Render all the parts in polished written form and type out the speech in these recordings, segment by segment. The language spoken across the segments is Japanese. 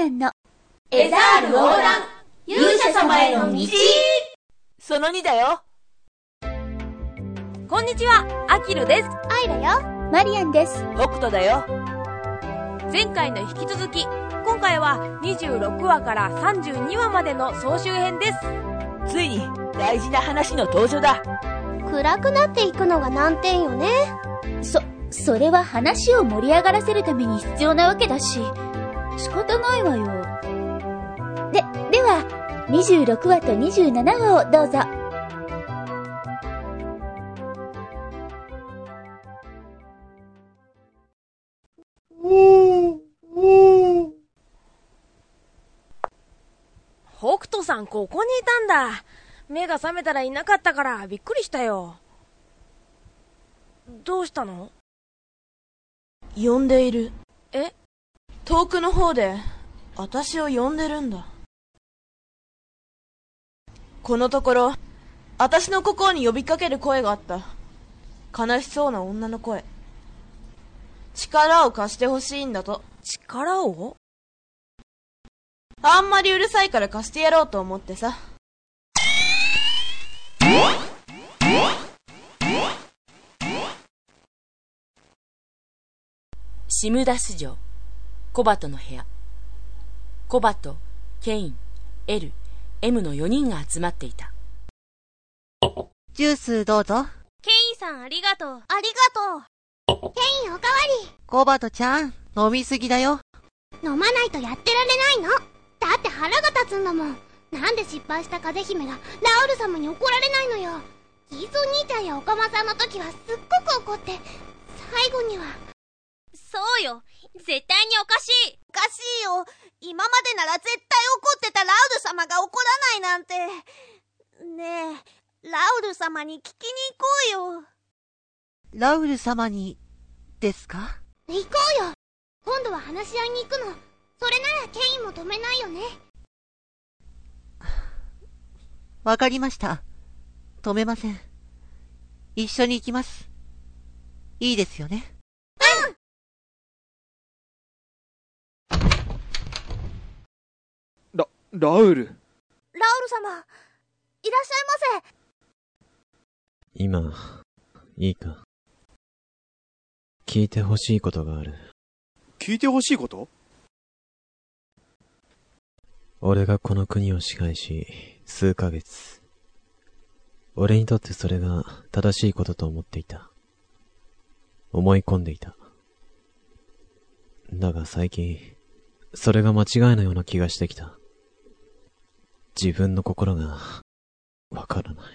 アンのエザール横断勇者様への道。 その2だよ。 こんにちは、アキルです。 アイラよ。 マリアンです。 北斗だよ。 前回の引き続き、今回は26話から32話までの総集編です。 ついに大事な話の登場だ。 暗くなっていくのが難点よね。 それは話を盛り上がらせるために必要なわけだし、仕方ないわよ。では、26話と27話をどうぞ。 北斗さん、ここにいたんだ。目が覚めたらいなかったからびっくりしたよ。どうしたの？ 呼んでいる。 え？ 遠くの方で私を呼んでるんだ。このところ私の心に呼びかける声があった。悲しそうな女の声。力を貸してほしいんだと。 力を？ あんまりうるさいから貸してやろうと思ってさ。 シムダス城、コバトの部屋。コバト、ケイン、エル、M の4人が集まっていた。 ジュースどうぞ。 ケインさんありがとう。ありがとう。ケインおかわり。 コバトちゃん、飲みすぎだよ。 飲まないとやってられないの。だって腹が立つんだもん。なんで失敗した風姫がラウル様に怒られないのよ。キーゾー兄ちゃんやオカマさんの時はすっごく怒って、最後には。 そうよ。絶対におかしい。おかしいよ。今までなら絶対怒ってたラウル様が怒らないなんて。ねえ、ラウル様に聞きに行こうよ。 ラウル様に、ですか？ 行こうよ。今度は話し合いに行くの。それならケインも止めないよね。 わかりました。止めません。一緒に行きます。いいですよね。 ラウル。 ラウル様、いらっしゃいませ。 今、いいか。聞いてほしいことがある。 聞いてほしいこと？ 俺がこの国を支配し、数ヶ月。俺にとってそれが正しいことと思っていた。思い込んでいた。だが最近、それが間違いのような気がしてきた。自分の心が、わからない。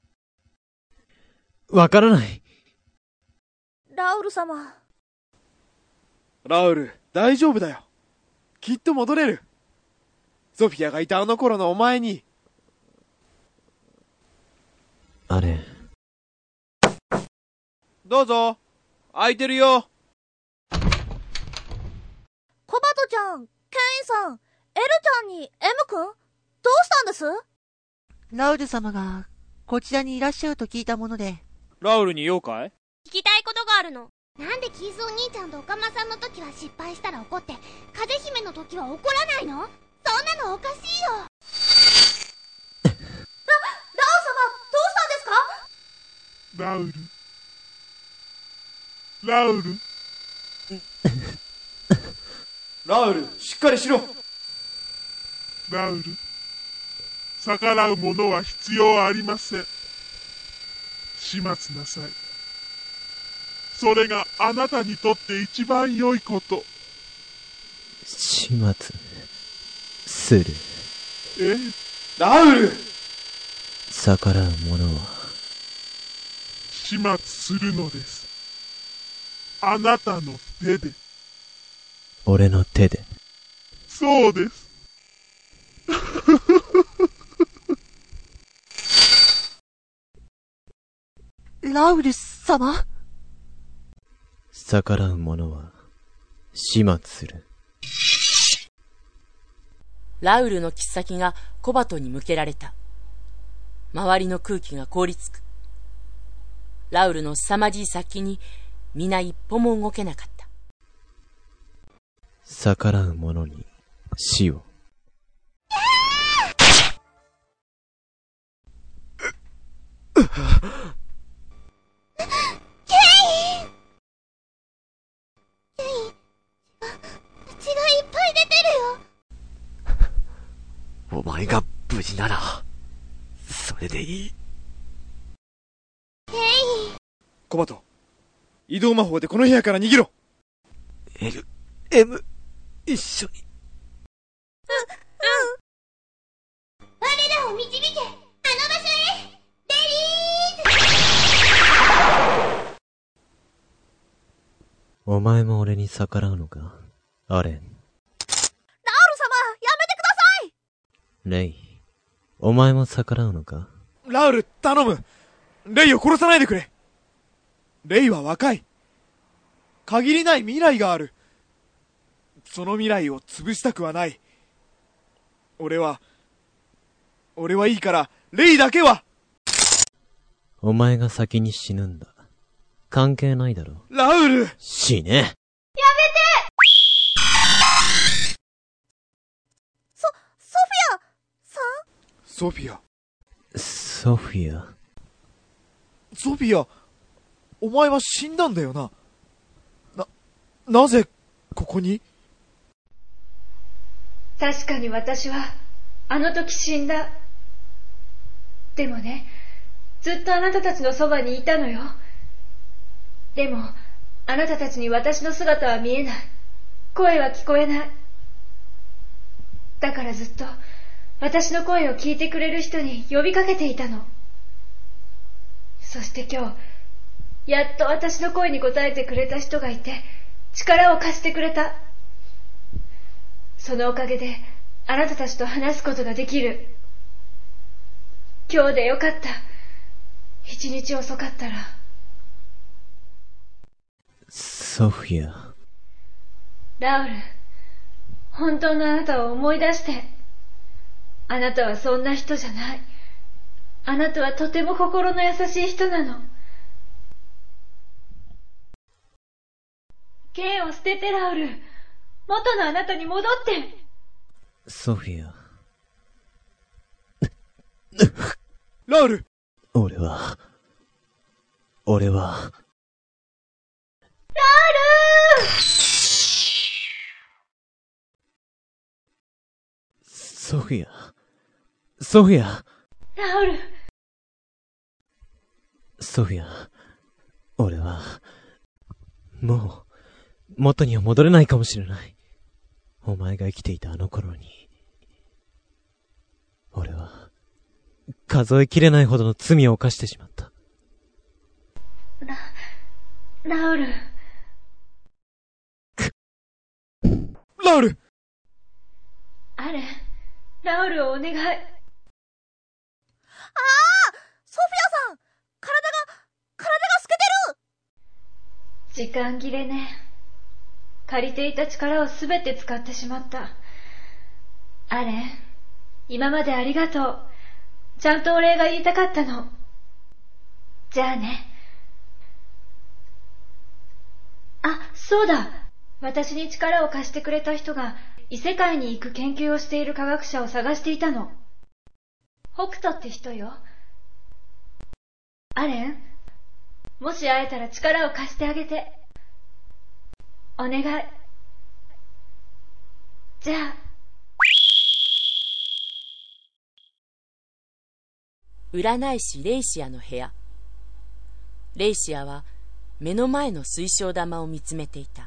わからない。 ラウル様。 ラウル、大丈夫だよ。きっと戻れる。ソフィアがいたあの頃のお前に。 あれ。 どうぞ。空いてるよ。 コバトちゃん、ケインさん、エルちゃんに M 君？どうしたんです？ ラウル様が、こちらにいらっしゃると聞いたもので。 ラウルに用かい？ 聞きたいことがあるの。 なんでキーゾー兄ちゃんとオカマさんの時は失敗したら怒って、風姫の時は怒らないの？そんなのおかしいよ。 ラウ様、どうしたんですか？ ラウル。 ラウル、しっかりしろ。 ラウル、逆らう者は必要ありません。始末なさい。それがあなたにとって一番良いこと。 始末する。 ラウル！ 逆らう者は始末するのです。あなたの手で。 俺の手で。 そうです。 ラウル様？ 逆らう者は始末する。 ラウルの切っ先がコバトに向けられた。周りの空気が凍りつく。ラウルの凄まじい先に皆一歩も動けなかった。 逆らう者に死を。 血がいっぱい出てるよ。 お前が無事なら、それでいい。 コバト、移動魔法でこの部屋から逃げろ。 L、M、一緒に。 我らを導け、あの場所へ。レリーズ。 お前も俺に逆らうのか、アレン。 ラウル様、やめてください。 レイ、お前も逆らうのか。 ラウル、頼む。レイを殺さないでくれ。レイは若い。限りない未来がある。その未来を潰したくはない。俺はいいから、レイだけは。 お前が先に死ぬんだ。関係ないだろ。 ラウル！ 死ね！ やめて！ソフィアさん？ ソフィア。 ソフィア。 ソフィア、お前は死んだんだよな。なぜ、ここに？ 確かに私は、あの時死んだ。でもね、ずっとあなたたちのそばにいたのよ。でも、あなたたちに私の姿は見えない。声は聞こえない。だからずっと、私の声を聞いてくれる人に呼びかけていたの。そして今日、やっと私の声に応えてくれた人がいて、力を貸してくれた。そのおかげで、あなたたちと話すことができる。今日でよかった。一日遅かったら。 ソフィア。 ラウル、本当のあなたを思い出して。あなたはそんな人じゃない。あなたはとても心の優しい人なの。剣を捨てて、ラウル。元のあなたに戻って。 ソフィア。 ラウル！ 俺は。 ラウル！ ソフィア。ソフィア。 ラウル。 ソフィア。俺は、もう、元には戻れないかもしれない。お前が生きていたあの頃に。俺は、数えきれないほどの罪を犯してしまった。 ラウル。 ラウル！ アレン、ラウルをお願い。 ソフィアさん、体が透けてる！ 時間切れね。借りていた力をすべて使ってしまった。アレン、今までありがとう。ちゃんとお礼が言いたかったの。じゃあね。あ、そうだ。私に力を貸してくれた人が異世界に行く研究をしている科学者を探していたの。北斗って人よ。アレン、もし会えたら力を貸してあげて。お願い。じゃあ。 占い師レイシアの部屋。レイシアは目の前の水晶玉を見つめていた。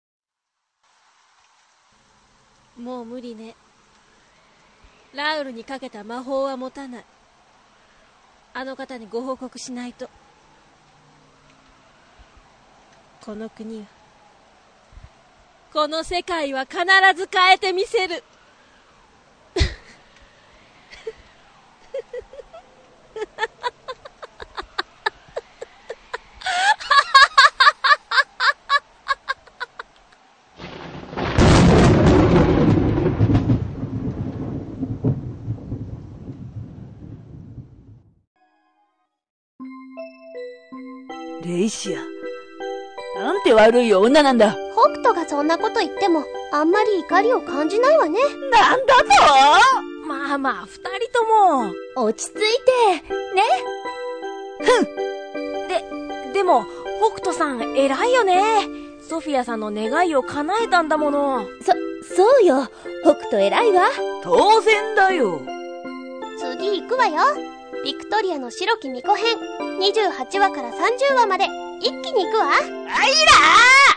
もう無理ね。ラウルにかけた魔法は持たない。あの方にご報告しないと。この国は、この世界は必ず変えてみせる。 レイシア、なんて悪い女なんだ。 ほ北斗がそんなこと言ってもあんまり怒りを感じないわね。 なんだと？まあまあ、二人とも。 落ち着いて、ね。 でも、北斗さん偉いよね。ソフィアさんの願いを叶えたんだもの。 そうよ。北斗偉いわ。 当然だよ。 次行くわよ。ビクトリアの白き巫女編、28話から30話まで一気に行くわ。 あいらー